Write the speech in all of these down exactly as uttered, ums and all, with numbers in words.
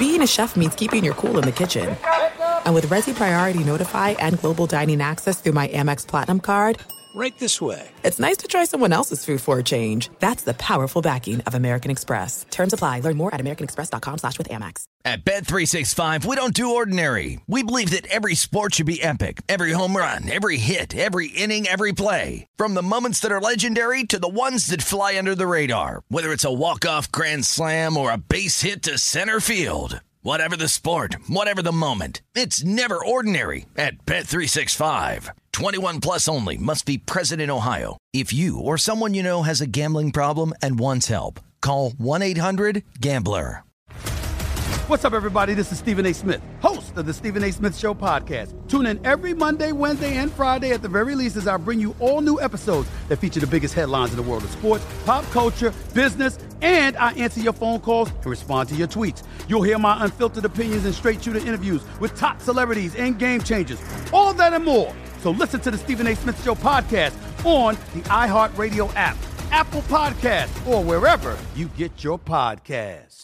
being a chef means keeping your cool in the kitchen. And with Resi Priority Notify and Global Dining Access through my Amex Platinum card, right this way. It's nice to try someone else's food for a change. That's the powerful backing of American Express. Terms apply. Learn more at americanexpress.com slash with Amex. At Bet three sixty-five, we don't do ordinary. We believe that every sport should be epic. Every home run, every hit, every inning, every play. From the moments that are legendary to the ones that fly under the radar. Whether it's a walk-off grand slam or a base hit to center field. Whatever the sport, whatever the moment, it's never ordinary at Bet three sixty-five. twenty-one plus only. Must be present in Ohio. If you or someone you know has a gambling problem and wants help, call one eight hundred gambler. What's up, everybody? This is Stephen A. Smith, host of the Stephen A. Smith Show podcast. Tune in every Monday, Wednesday, and Friday at the very least as I bring you all new episodes that feature the biggest headlines in the world of sports, pop culture, business, and I answer your phone calls and respond to your tweets. You'll hear my unfiltered opinions and straight-shooter interviews with top celebrities and game changers. All that and more. So listen to the Stephen A. Smith Show podcast on the iHeartRadio app, Apple Podcasts, or wherever you get your podcast.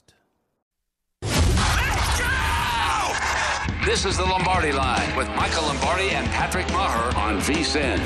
This is the Lombardi Line with Michael Lombardi and Patrick Maher on V S I N.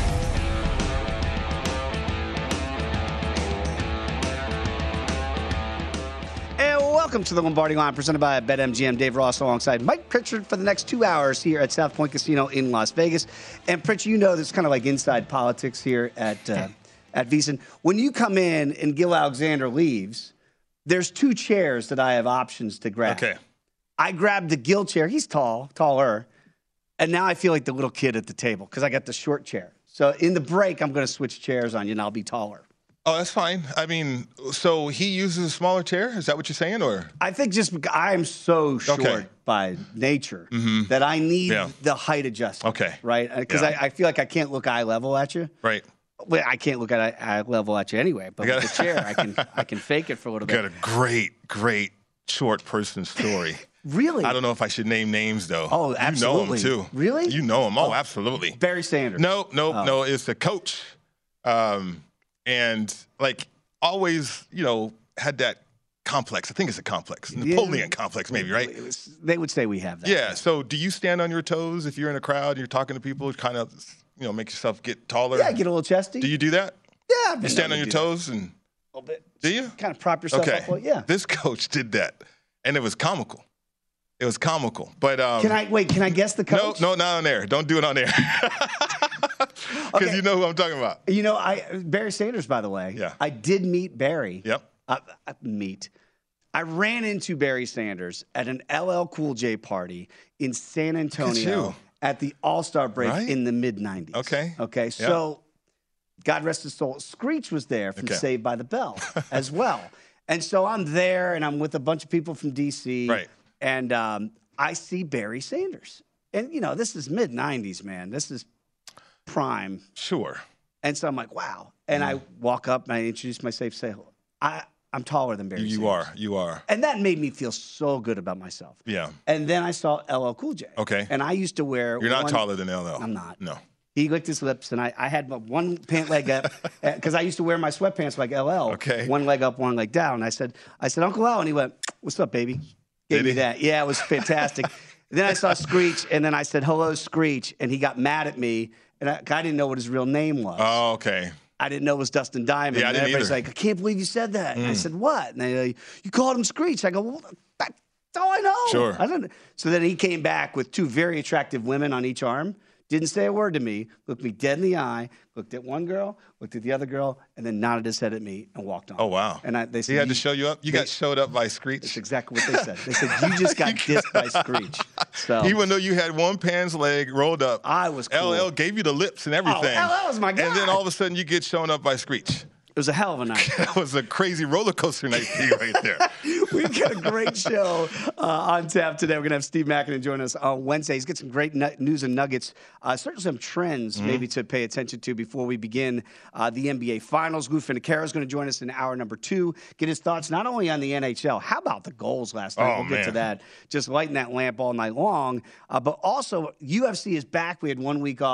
And welcome to the Lombardi Line presented by BetMGM. Dave Ross alongside Mike Pritchard for the next two hours here at South Point Casino in Las Vegas. And Pritchard, you know this is kind of like inside politics here at uh, at V S I N. When you come in and Gil Alexander leaves, there's two chairs that I have options to grab. Okay. I grabbed the Gil chair. He's tall, taller. And now I feel like the little kid at the table because I got the short chair. So in the break, I'm going to switch chairs on you and I'll be taller. Oh, that's fine. I mean, so he uses a smaller chair? Is that what you're saying? Or I think just because I'm so short okay. by nature mm-hmm. that I need yeah. the height adjustment. Okay. Right? Because yeah. I, I feel like I can't look eye level at you. Right. Well, I can't look at eye, eye level at you anyway. But got with the chair, I can I can fake it for a little bit. Got a great, great short person story. Really? I don't know if I should name names, though. Oh, absolutely. You know him, too. Really? You know him. Oh, oh absolutely. Barry Sanders. No, no, oh. no. It's the coach. Um, and, like, always, you know, had that complex. I think it's a complex. Napoleon yeah. complex, maybe, right? It was, they would say we have that. Yeah. So do you stand on your toes if you're in a crowd and you're talking to people, kind of, you know, make yourself get taller? Yeah, get a little chesty. Do you do that? Yeah. You stand on your toes that. and a little bit. Do you? Kind of prop yourself okay. up. Well, yeah. This coach did that, and it was comical. It was comical. But um, can I wait? Can I guess the coach? No, no, not on air. Don't do it on air. Because okay. you know who I'm talking about. You know, I Barry Sanders, by the way. Yeah. I did meet Barry. Yep. Uh, meet. I ran into Barry Sanders at an L L Cool J party in San Antonio at the All-Star break right? in the mid nineties. Okay. Okay. Yep. So, God rest his soul, Screech was there from okay. Saved by the Bell as well. And so I'm there, and I'm with a bunch of people from D C. Right. And um, I see Barry Sanders. And, you know, this is mid nineties, man. This is prime. Sure. And so I'm like, wow. And mm. I walk up, and I introduce myself, say, I, I'm taller than Barry you Sanders. You are. You are. And that made me feel so good about myself. Yeah. And then I saw L L Cool J. Okay. And I used to wear You're not one, taller than L L. I'm not. No. He licked his lips, and I, I had one pant leg up because I used to wear my sweatpants like L L. Okay. One leg up, one leg down. I said, I said, Uncle Al, and he went, "What's up, baby?" Gave Did me he? that. Yeah, it was fantastic. Then I saw Screech, and then I said, "Hello, Screech," and he got mad at me, and I, I didn't know what his real name was. Oh, okay. I didn't know it was Dustin Diamond. Yeah, I and didn't everybody's either. like, "I can't believe you said that." Mm. And I said, "What?" And they like, "You called him Screech." I go, "Well, that's all I know." Sure. I don't. So then he came back with two very attractive women on each arm. Didn't say a word to me, looked me dead in the eye, looked at one girl, looked at the other girl, and then nodded his head at me and walked on. Oh, wow. And I, they said, he had to show you up? You they, got showed up by Screech? That's exactly what they said. They said, you just got dissed by Screech. So, even though you had one pants leg rolled up, I was cool. L L gave you the lips and everything. Oh, L L was my guy. And then all of a sudden you get shown up by Screech. It was a hell of a night. That was a crazy roller coaster night for you right there. We've got a great show uh, on tap today. We're going to have Steve Mackin join us on Wednesday. He's got some great nu- news and nuggets, uh, certainly some trends mm-hmm. maybe to pay attention to before we begin uh, the N B A Finals. Lou Finocchiaro is going to join us in hour number two, get his thoughts not only on the N H L, how about the goals last night? Oh, we'll get man. to that. Just lighting that lamp all night long. Uh, but also, U F C is back. We had one week off.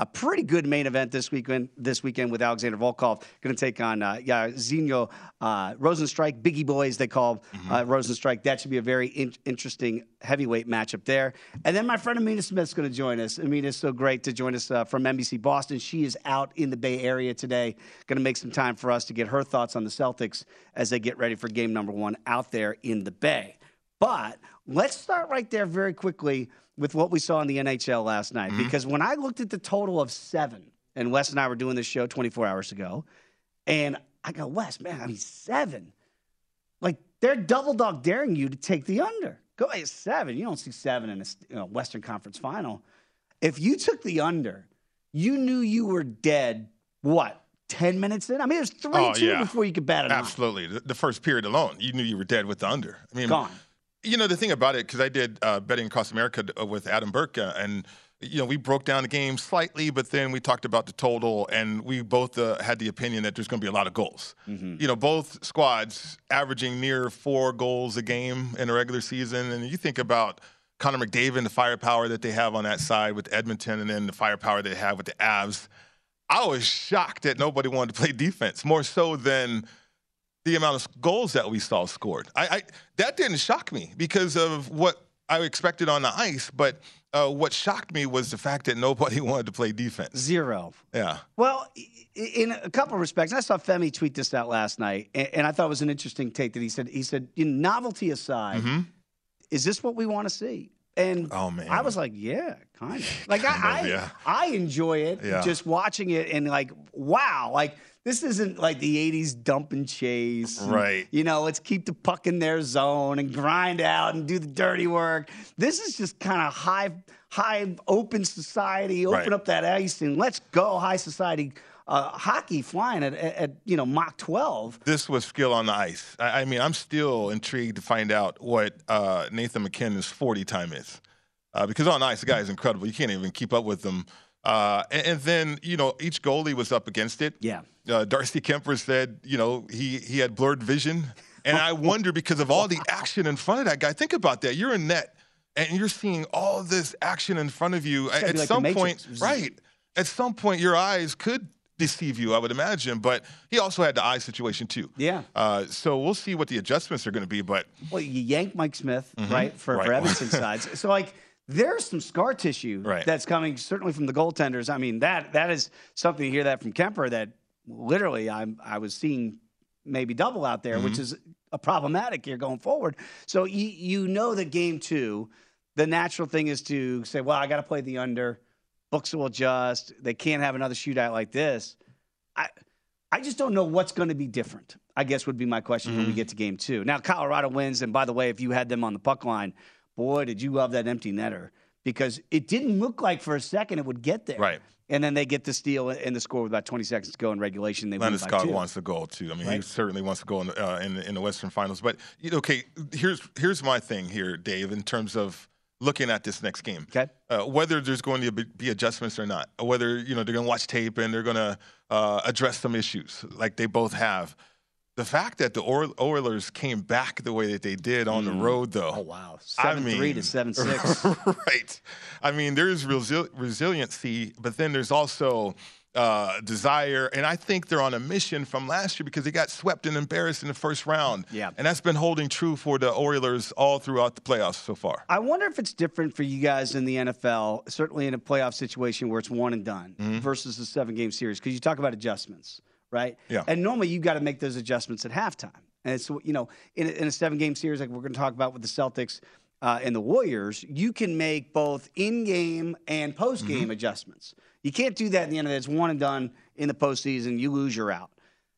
a pretty good main event this weekend. This weekend with Alexander Volkov going to take on uh, yeah, Zinho uh, Rosenstrike, Biggie Boy as they call mm-hmm. uh, Rosenstrike. That should be a very in- interesting heavyweight matchup there. And then my friend Amina Smith's going to join us. Amina's so great to join us uh, from N B C Boston. She is out in the Bay Area today. Going to make some time for us to get her thoughts on the Celtics as they get ready for game number one out there in the Bay. But let's start right there very quickly with what we saw in the N H L last night. Mm-hmm. Because when I looked at the total of seven, and Wes and I were doing this show twenty-four hours ago, and I go, Wes, man, I mean, seven. Like, they're double dog daring you to take the under. Go ahead, seven. You don't see seven in a you know, Western Conference final. If you took the under, you knew you were dead, what, ten minutes in? I mean, it was three two oh, yeah. before you could bat it Absolutely. The, the first period alone, you knew you were dead with the under. I mean, Gone. You know, the thing about it, because I did uh, Betting Across America with Adam Burke, uh, and, you know, we broke down the game slightly, but then we talked about the total, and we both uh, had the opinion that there's going to be a lot of goals. Mm-hmm. You know, both squads averaging near four goals a game in a regular season, and you think about Connor McDavid, the firepower that they have on that side with Edmonton, and then the firepower they have with the Avs. I was shocked that nobody wanted to play defense, more so than the amount of goals that we saw scored. I, I that didn't shock me because of what I expected on the ice, but uh, what shocked me was the fact that nobody wanted to play defense. Zero. Yeah. Well, in a couple of respects, I saw Femi tweet this out last night, and I thought it was an interesting take that he said, he said, in novelty aside, mm-hmm. is this what we want to see? And oh, man. I was like, yeah, kind of. Like, I, of, yeah. I, I enjoy it, yeah. just watching it and like, wow, like, this isn't like the eighties dump and chase. And, right. You know, let's keep the puck in their zone and grind out and do the dirty work. This is just kind of high, high open society, open right. up that ice and let's go high society uh, hockey flying at, at, at, you know, Mach twelve. This was skill on the ice. I, I mean, I'm still intrigued to find out what uh, Nathan McKinnon's forty time is. Uh, because on ice, the guy is incredible. You can't even keep up with him. Uh, and, and then, you know, each goalie was up against it. Yeah. Uh, Darcy Kemper said, you know, he, he had blurred vision. And I wonder, because of all the action in front of that guy, think about that. You're in net, and you're seeing all this action in front of you. At like some point, right, at some point, your eyes could deceive you, I would imagine. But he also had the eye situation, too. Yeah. Uh, so we'll see what the adjustments are going to be. But well, you yank Mike Smith, mm-hmm. right, for, right. for Edmonton sides. So, like, there's some scar tissue right. that's coming certainly from the goaltenders. I mean, that that is something, you hear that from Kemper, that literally I'm, I was seeing maybe double out there, mm-hmm. which is a problematic here going forward. So you, you know that game two, the natural thing is to say, well, I got to play the under. Books will adjust. They can't have another shootout like this. I I just don't know what's going to be different, I guess would be my question mm-hmm. when we get to game two. Now, Colorado wins, and by the way, if you had them on the puck line, boy, did you love that empty netter, because it didn't look like for a second it would get there. Right. And then they get the steal and the score with about twenty seconds to go in regulation. They Landon win by Scott two. wants to go too. I mean, right. he certainly wants to go in, uh, in, in the Western Finals. But you know, okay, here's here's my thing here, Dave, in terms of looking at this next game. Okay. Uh, whether there's going to be adjustments or not, whether you know they're going to watch tape and they're going to uh, address some issues like they both have. The fact that the Oilers came back the way that they did on mm. the road, though. Oh, wow. seven three I mean, to seven six. Right. I mean, there's resi- resiliency, but then there's also uh, desire. And I think they're on a mission from last year because they got swept and embarrassed in the first round. Yeah. And that's been holding true for the Oilers all throughout the playoffs so far. I wonder if it's different for you guys in the N F L, certainly in a playoff situation where it's one and done mm-hmm. versus a seven-game series, because you talk about adjustments. Right? Yeah. And normally you've got to make those adjustments at halftime. And it's, you know, in a, in a seven-game series like we're going to talk about with the Celtics uh, and the Warriors, you can make both in-game and post-game mm-hmm. adjustments. You can't do that in the end of it. It's one and done in the postseason. You lose, you're out.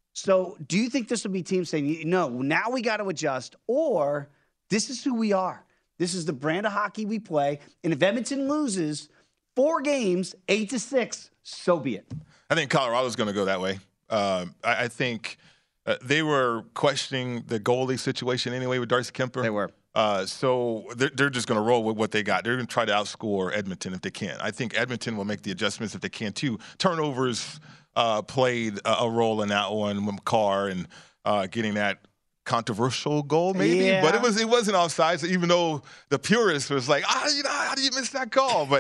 So do you think this will be teams saying, no, now we got to adjust, or this is who we are. This is the brand of hockey we play. And if Edmonton loses four games, eight to six, so be it. I think Colorado's going to go that way. Uh, I, I think uh, they were questioning the goalie situation anyway with Darcy Kemper. They were. Uh, so they're, they're just going to roll with what they got. They're going to try to outscore Edmonton if they can. I think Edmonton will make the adjustments if they can, too. Turnovers uh, played a, a role in that one with Carr and uh, getting that controversial goal, maybe. Yeah. But it, was, it wasn't offside, so even though the purist was like, ah, you know, how do you miss that call? But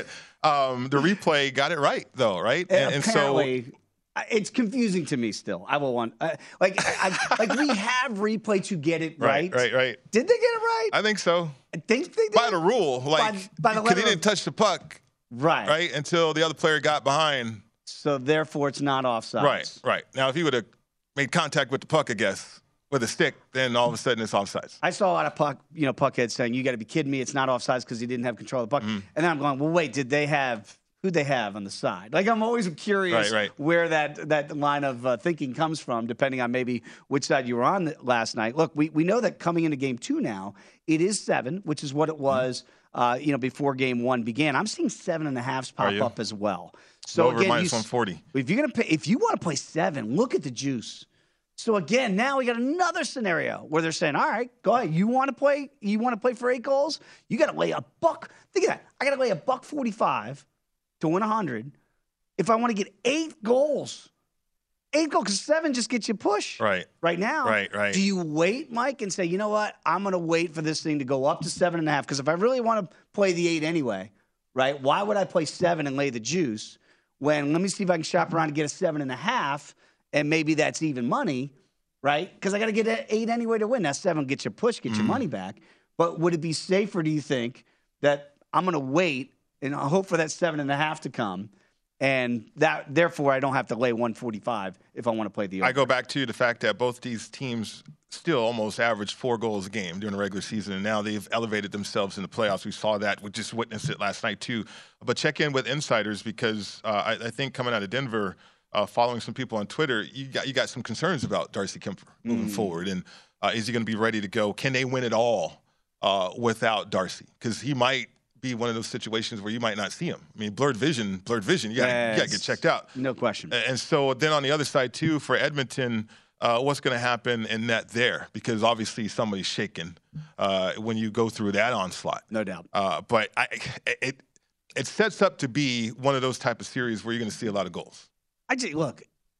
um, the replay got it right, though, right? And, and so it's confusing to me still. I will want uh, like I, I, like we have replay to get it right. Right, right, right. Did they get it right? I think so. I think they did. By the rule, like by, by because he didn't touch the puck, right, right, until the other player got behind. So therefore, it's not offside. Right, right. Now, if he would have made contact with the puck, I guess, with a stick, then all of a sudden it's offsides. I saw a lot of puck, you know, puckheads saying, "You got to be kidding me! It's not offsides because he didn't have control of the puck." Mm-hmm. And then I'm going, "Well, wait, did they have?" Who they have on the side. Like, I'm always curious right, right. where that, that line of uh, thinking comes from, depending on maybe which side you were on last night. Look, we, we know that coming into game two now, it is seven, which is what it was, uh, you know, before game one began. I'm seeing seven and a halves pop up as well. So over again, minus you, one forty. If you're gonna pay, if you want to play seven, look at the juice. So again, now we got another scenario where they're saying, all right, go ahead. You want to play, you want to play for eight goals? You got to lay a buck. Think of that. I got to lay a buck forty-five to win one hundred if I want to get eight goals. Eight goals, because seven just gets you push. Right. Right now. Right, right. Do you wait, Mike, and say, you know what, I'm going to wait for this thing to go up to seven and a half? Because if I really want to play the eight anyway, right, why would I play seven and lay the juice when, let me see if I can shop around and get a seven and a half, and maybe that's even money, right? Because I got to get an eight anyway to win. Now, seven gets you push, get mm. your money back. But would it be safer, do you think, that I'm going to wait and I hope for that seven and a half to come, and that therefore I don't have to lay one forty-five if I want to play the over? I go back to the fact that both these teams still almost averaged four goals a game during the regular season, and now they've elevated themselves in the playoffs. We saw that. We just witnessed it last night too. But check in with insiders because uh, I, I think coming out of Denver, uh, following some people on Twitter, you got you got some concerns about Darcy Kuemper moving mm. forward, and uh, is he going to be ready to go? Can they win it all uh, without Darcy? Because he might be one of those situations where you might not see him. I mean, blurred vision, blurred vision, you got yes. to get checked out. No question. And so then on the other side, too, for Edmonton, uh, what's going to happen in net there? Because obviously somebody's shaken uh, when you go through that onslaught. No doubt. Uh, but I, it it sets up to be one of those type of series where you're going to see a lot of goals. I just, look,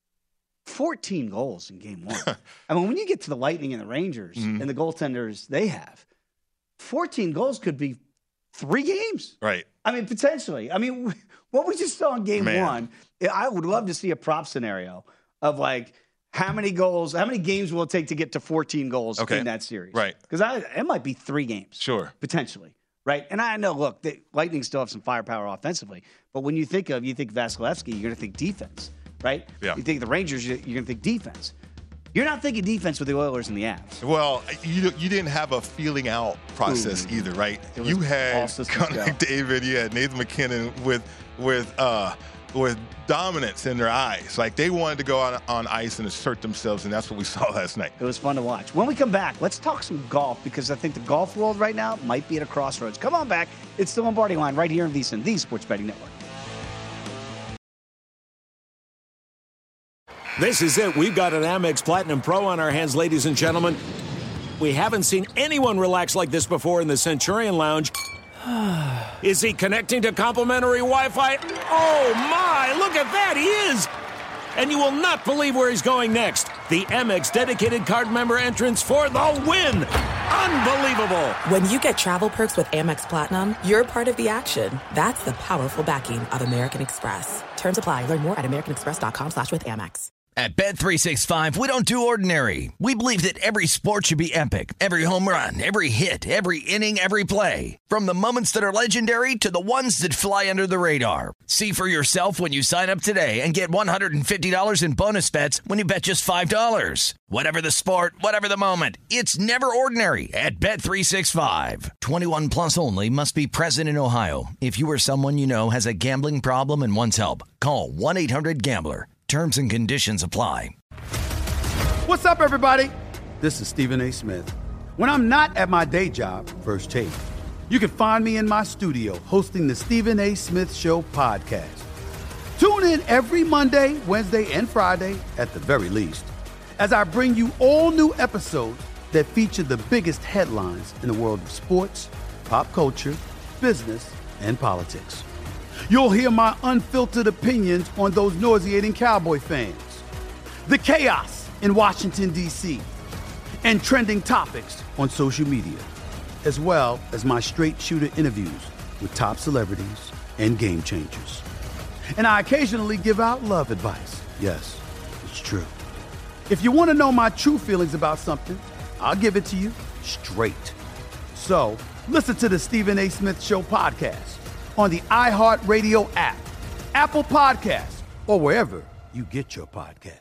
fourteen goals in game one. I mean, when you get to the Lightning and the Rangers mm-hmm. and the goaltenders they have, fourteen goals could be three games. Right. I mean, potentially. I mean, what we just saw in game Man. one, I would love to see a prop scenario of like how many goals, how many games will it take to get to fourteen goals okay. in that series? Right. Because it might be three games. Sure. Potentially. Right. And I know, look, the Lightning still have some firepower offensively. But when you think of, you think Vasilevsky, you're going to think defense. Right? Yeah. You think the Rangers, you're going to think defense. You're not thinking defense with the Oilers and the Avs. Well, you you didn't have a feeling out process Ooh. either, right? You had Connor McDavid, you had Nathan MacKinnon with with uh, with dominance in their eyes. Like they wanted to go on, on ice and assert themselves, and that's what we saw last night. It was fun to watch. When we come back, let's talk some golf because I think the golf world right now might be at a crossroads. Come on back. It's the Lombardi Line right here in VSiN, the Sports Betting Network. This is it. We've got an Amex Platinum Pro on our hands, ladies and gentlemen. We haven't seen anyone relax like this before in the Centurion Lounge. Is he connecting to complimentary Wi-Fi? Oh, my. Look at that. He is. And you will not believe where he's going next. The Amex dedicated card member entrance for the win. Unbelievable. When you get travel perks with Amex Platinum, you're part of the action. That's the powerful backing of American Express. Terms apply. Learn more at americanexpress.com slash with Amex. At Bet three sixty-five, we don't do ordinary. We believe that every sport should be epic. Every home run, every hit, every inning, every play. From the moments that are legendary to the ones that fly under the radar. See for yourself when you sign up today and get one hundred fifty dollars in bonus bets when you bet just five dollars. Whatever the sport, whatever the moment, it's never ordinary at Bet three sixty-five. twenty-one plus only. Must be present in Ohio. If you or someone you know has a gambling problem and wants help, call one eight hundred gambler. Terms and conditions apply. What's up, everybody? This is Stephen A. Smith. When I'm not at my day job, First Take, you can find me in my studio hosting the Stephen A. Smith Show podcast. Tune in every Monday, Wednesday, and Friday, at the very least, as I bring you all new episodes that feature the biggest headlines in the world of sports, pop culture, business, and politics. You'll hear my unfiltered opinions on those nauseating Cowboy fans, the chaos in Washington, D C, and trending topics on social media, as well as my straight shooter interviews with top celebrities, and game changers. And I occasionally give out love advice. Yes, it's true. If you want to know my true feelings about something, I'll give it to you straight. So, listen to the Stephen A. Smith Show podcast on the iHeartRadio app, Apple Podcasts, or wherever you get your podcast.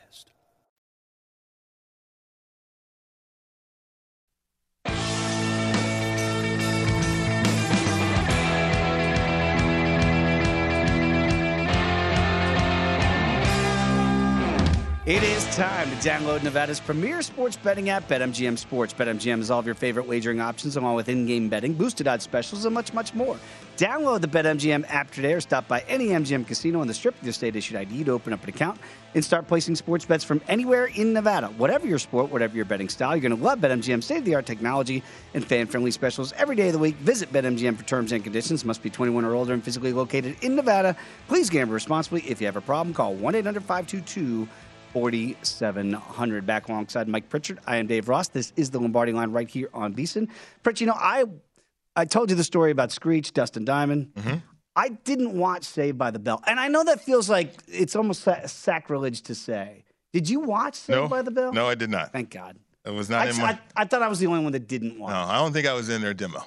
It is time to download Nevada's premier sports betting app, BetMGM Sports. BetMGM has all of your favorite wagering options, along with in-game betting, boosted odds specials, and much, much more. Download the BetMGM app today or stop by any M G M casino on the Strip with your state-issued I D to open up an account and start placing sports bets from anywhere in Nevada. Whatever your sport, whatever your betting style, you're going to love BetMGM's state-of-the-art technology and fan-friendly specials every day of the week. Visit BetMGM for terms and conditions. Must be twenty-one or older and physically located in Nevada. Please gamble responsibly. If you have a problem, call one eight hundred five two two forty-seven hundred. Back alongside Mike Pritchard, I am Dave Ross. This is the Lombardi Line right here on VSiN. Pritch, you know, I I told you the story about Screech, Dustin Diamond. Mm-hmm. I didn't watch Saved by the Bell. And I know that feels like it's almost sa- sacrilege to say. Did you watch Saved no, by the Bell? No, I did not. Thank God. It was not I, in my... I, I thought I was the only one that didn't watch. No, I don't think I was in their demo.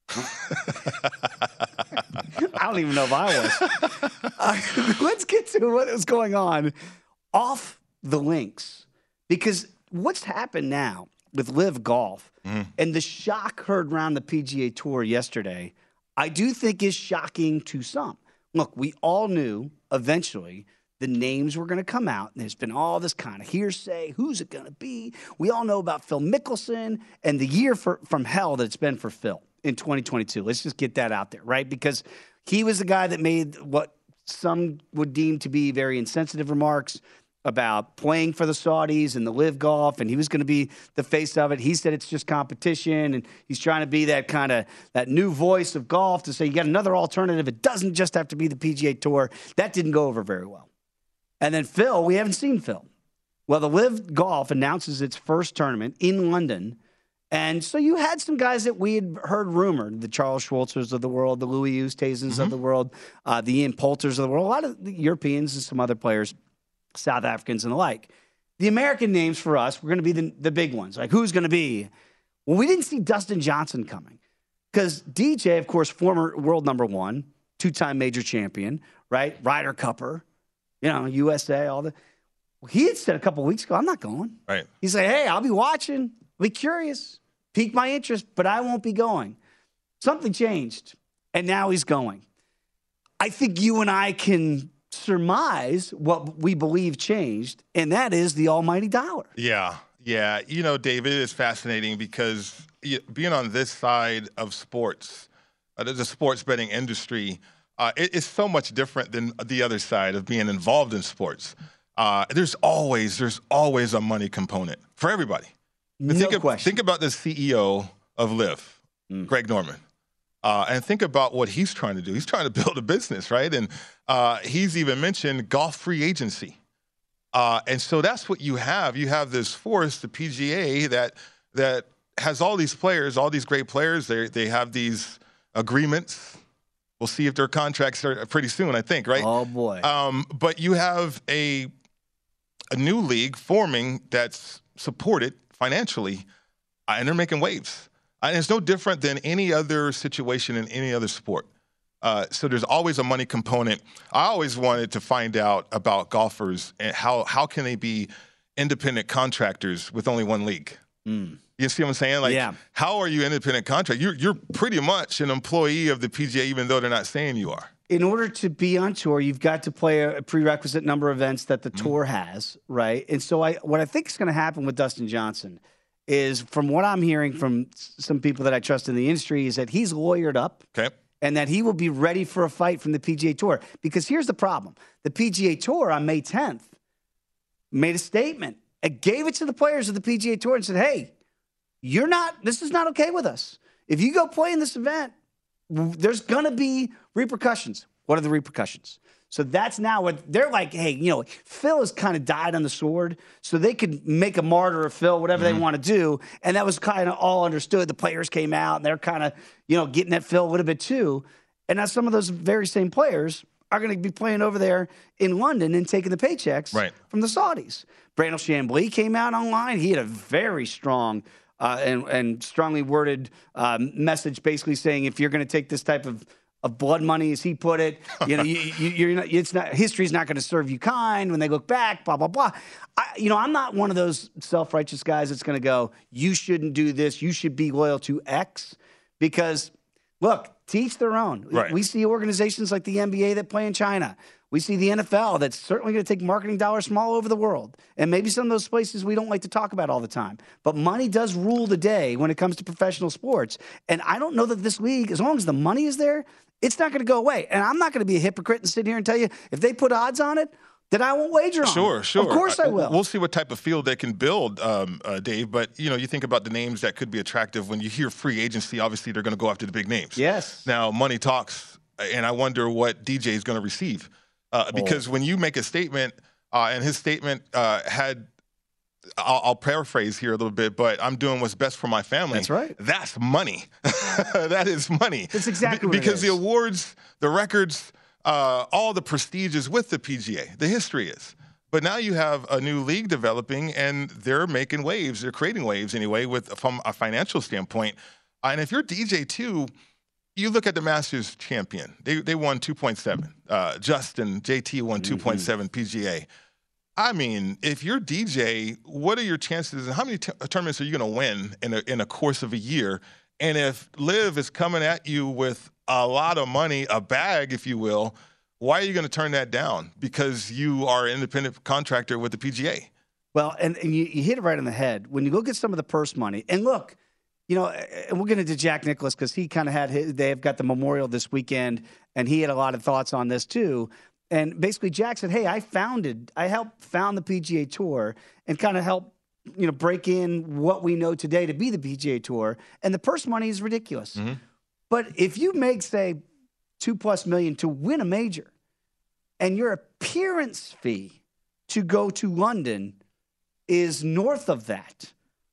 I don't even know if I was. Uh, let's get to what is going on off the links, because what's happened now with Live Golf mm. and the shock heard around the P G A Tour yesterday, I do think is shocking to some. Look, we all knew eventually the names were going to come out, and there's been all this kind of hearsay. Who's it going to be? We all know about Phil Mickelson and the year for, from hell that it's been for Phil in twenty twenty-two. Let's just get that out there, right? Because he was the guy that made what some would deem to be very insensitive remarks about playing for the Saudis and the Live Golf, and he was going to be the face of it. He said it's just competition, and he's trying to be that kind of that new voice of golf to say you got another alternative. It doesn't just have to be the P G A Tour. That didn't go over very well. And then Phil, we haven't seen Phil. Well, the Live Golf announces its first tournament in London, and so you had some guys that we had heard rumored, the Charles Schwartzers of the world, the Louis Oosthuizens mm-hmm. of the world, uh, the Ian Poulters of the world, a lot of the Europeans and some other players, South Africans and the like. The American names for us were going to be the, the big ones. Like, who's going to be? Well, we didn't see Dustin Johnson coming because D J, of course, former world number one, two-time major champion, right? Ryder Cupper, you know, U S A, all the. Well, he had said a couple of weeks ago, I'm not going. Right. He's like, hey, I'll be watching, I'll be curious, pique my interest, but I won't be going. Something changed, and now he's going. I think you and I can surmise what we believe changed, and that is the almighty dollar. Yeah, yeah. You know, David, it is fascinating because being on this side of sports, uh, the sports betting industry, uh, it, it's so much different than the other side of being involved in sports. Uh, there's always there's always a money component for everybody. No think, of, question. think about the C E O of Live, mm. Greg Norman. Uh, and think about what he's trying to do. He's trying to build a business, right? And uh, he's even mentioned golf free agency. Uh, and so that's what you have. You have this force, the P G A, that that has all these players, all these great players. They they have these agreements. We'll see if their contracts are pretty soon, I think, right? Oh, boy. Um, but you have a a new league forming that's supported financially, uh, and they're making waves. And it's no different than any other situation in any other sport. Uh, so there's always a money component. I always wanted to find out about golfers and how how can they be independent contractors with only one league. Mm. You see what I'm saying? Like, yeah. How are you independent contractor? You're you're pretty much an employee of the P G A, even though they're not saying you are. In order to be on tour, you've got to play a prerequisite number of events that the mm. tour has, right? And so I what I think is going to happen with Dustin Johnson is, from what I'm hearing from some people that I trust in the industry, is that he's lawyered up. Okay. And that he will be ready for a fight from the P G A Tour. Because here's the problem. The P G A Tour on May tenth made a statement and gave it to the players of the P G A Tour and said, hey, you're not, this is not okay with us. If you go play in this event, there's going to be repercussions. What are the repercussions? So that's now what they're like, hey, you know, Phil has kind of died on the sword, so they could make a martyr of Phil, whatever mm-hmm. they want to do. And that was kind of all understood. The players came out, and they're kind of, you know, getting at Phil a little bit too. And now some of those very same players are going to be playing over there in London and taking the paychecks right. from the Saudis. Brandel Chambly came out online. He had a very strong uh, and, and strongly worded um, message basically saying if you're going to take this type of, of blood money, as he put it, you know, you, you, you're not, it's not, history's not going to serve you kind when they look back, blah, blah, blah. I, you know, I'm not one of those self-righteous guys that's going to go, you shouldn't do this. You should be loyal to X because, look, teach their own. Right. We see organizations like the N B A that play in China. We see the N F L that's certainly going to take marketing dollars from all over the world. And maybe some of those places we don't like to talk about all the time. But money does rule the day when it comes to professional sports. And I don't know that this league, as long as the money is there, it's not going to go away. And I'm not going to be a hypocrite and sit here and tell you if they put odds on it, that I won't wager on. Sure, sure. Of course I will. We'll see what type of field they can build, um, uh, Dave. But, you know, you think about the names that could be attractive. When you hear free agency, obviously they're going to go after the big names. Yes. Now, money talks, and I wonder what D J is going to receive. Uh, because oh. when you make a statement, uh, and his statement uh, had, I'll, I'll paraphrase here a little bit, but I'm doing what's best for my family. That's right. That's money. That is money. That's exactly Be- what Because it is. the awards, the records, uh, all the prestige is with the P G A. The history is. But now you have a new league developing, and they're making waves. They're creating waves anyway, with from a financial standpoint. Uh, and if you're D J too, you look at the Masters champion. They they won two point seven. Uh, Justin, J T won two point seven mm-hmm. P G A. I mean, if you're D J, what are your chances, and how many t- tournaments are you going to win in a, in a course of a year? And if Liv is coming at you with a lot of money, a bag, if you will, why are you going to turn that down? Because you are an independent contractor with the P G A. Well, and, and you, you hit it right on the head. When you look at some of the purse money, and look, you know, and we're going to do Jack Nicklaus because he kind of had his, they've got the memorial this weekend, and he had a lot of thoughts on this too. And basically, Jack said, "Hey, I founded, I helped found the P G A Tour and kind of helped, you know, break in what we know today to be the P G A Tour. And the purse money is ridiculous. Mm-hmm. But if you make, say, two plus million to win a major, and your appearance fee to go to London is north of that,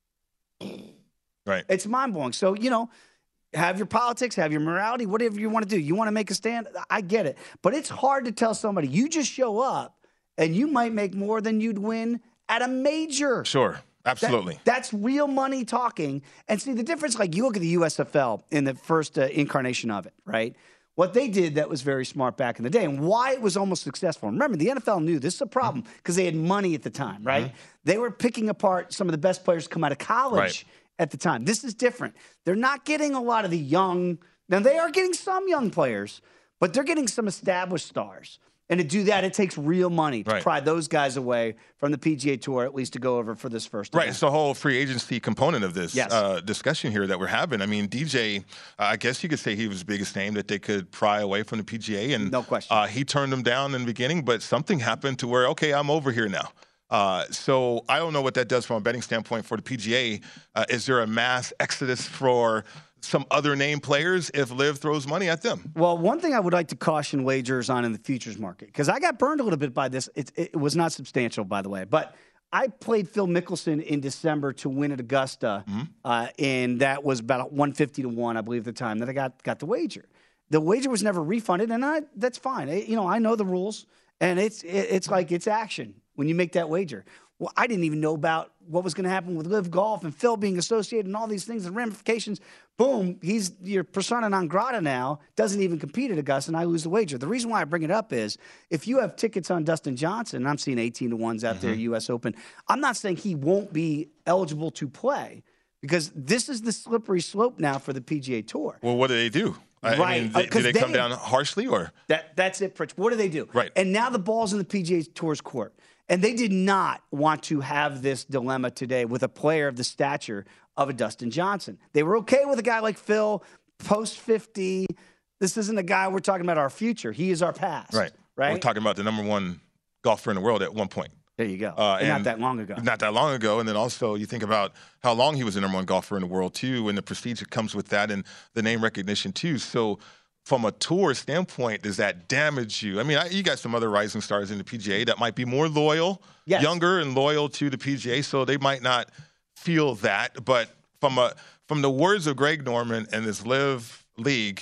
right? It's mind blowing. So you know." Have your politics, have your morality, whatever you want to do. You want to make a stand? I get it. But it's hard to tell somebody, you just show up and you might make more than you'd win at a major. Sure, absolutely. That, that's real money talking. And see, the difference, like you look at the U S F L in the first uh, incarnation of it, right? What they did that was very smart back in the day and why it was almost successful. Remember, the N F L knew this is a problem because they had money at the time, right? Mm-hmm. They were picking apart some of the best players to come out of college. Right. At the time. This is different. They're not getting a lot of the young. Now, they are getting some young players, but they're getting some established stars. And to do that, it takes real money to right. pry those guys away from the P G A Tour, at least to go over for this first Right. event. It's the whole free agency component of this yes. uh, discussion here that we're having. I mean, D J, uh, I guess you could say he was the biggest name that they could pry away from the P G A. And no question. Uh, he turned them down in the beginning, but something happened to where, okay, I'm over here now. Uh, so I don't know what that does from a betting standpoint for the P G A. Uh, is there a mass exodus for some other name players if Liv throws money at them? Well, one thing I would like to caution wagers on in the futures market, because I got burned a little bit by this. It, it was not substantial, by the way, but I played Phil Mickelson in December to win at Augusta, mm-hmm. uh, and that was about one fifty to one, I believe, at the time that I got got the wager. The wager was never refunded, and I that's fine. It, you know, I know the rules, and it's it, it's like it's action when you make that wager. Well, I didn't even know about what was going to happen with Liv Golf and Phil being associated and all these things and ramifications. Boom, he's your persona non grata now, doesn't even compete at Augusta, and I lose the wager. The reason why I bring it up is if you have tickets on Dustin Johnson, and I'm seeing eighteen to ones out mm-hmm. there, U S Open, I'm not saying he won't be eligible to play because this is the slippery slope now for the P G A Tour. Well, what do they do? I right. mean, they, uh, do they, they come down harshly or? That, that's it, Pritch. What do they do? Right. And now the ball's in the P G A Tour's court. And they did not want to have this dilemma today with a player of the stature of a Dustin Johnson. They were okay with a guy like Phil, post fifty. This isn't a guy we're talking about our future. He is our past. Right. Right. We're talking about the number one golfer in the world at one point. There you go. Uh, and and not that long ago. Not that long ago. And then also you think about how long he was the number one golfer in the world, too, and the prestige that comes with that and the name recognition, too. So from a tour standpoint, does that damage you? I mean, I, you got some other rising stars in the P G A that might be more loyal, yes. younger and loyal to the P G A, so they might not feel that. But from a from the words of Greg Norman and this Liv League,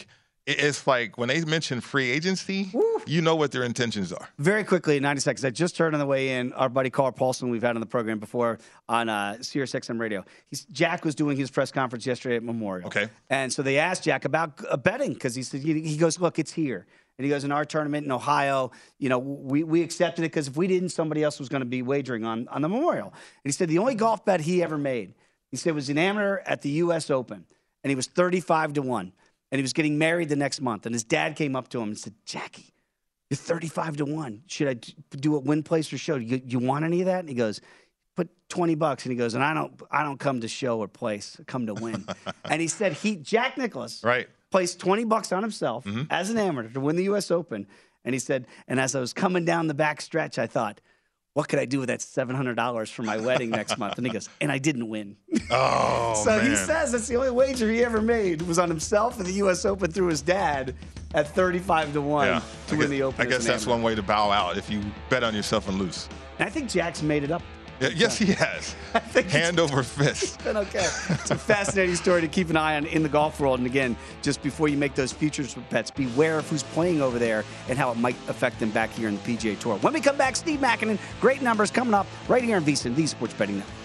it's like when they mention free agency, Woo. you know what their intentions are. Very quickly, in ninety seconds, I just heard on the way in our buddy Carl Paulson, we've had on the program before on uh, Sirius X M Radio. He's, Jack was doing his press conference yesterday at Memorial. Okay. And so they asked Jack about uh, betting because he said, he, he goes, look, it's here. And he goes, in our tournament in Ohio, you know, we, we accepted it because if we didn't, somebody else was going to be wagering on, on the Memorial. And he said the only golf bet he ever made, he said, was an amateur at the U S Open. And he was thirty-five to one. And he was getting married the next month. And his dad came up to him and said, Jackie, you're thirty-five to one. Should I do a win, place, or show? You, you want any of that? And he goes, put twenty bucks. And he goes, and I don't I don't come to show or place. I come to win. And he said, he Jack Nicklaus right. placed twenty bucks on himself mm-hmm. as an amateur to win the U S Open. And he said, and as I was coming down the back stretch, I thought, what could I do with that seven hundred dollars for my wedding next month? And he goes, and I didn't win. Oh, So man. he says that's the only wager he ever made was on himself in the U S Open through his dad at thirty-five to one yeah. to I win guess, the Open. I guess that's amateur. one way to bow out if you bet on yourself and lose. And I think Jack's made it up. Yeah, yes, he has. Hand over fist. It's been okay. It's a fascinating story to keep an eye on in the golf world. And again, just before you make those futures bets, beware of who's playing over there and how it might affect them back here in the P G A Tour. When we come back, Steve Makinen, great numbers coming up right here on VSiN, the Sports Betting Network.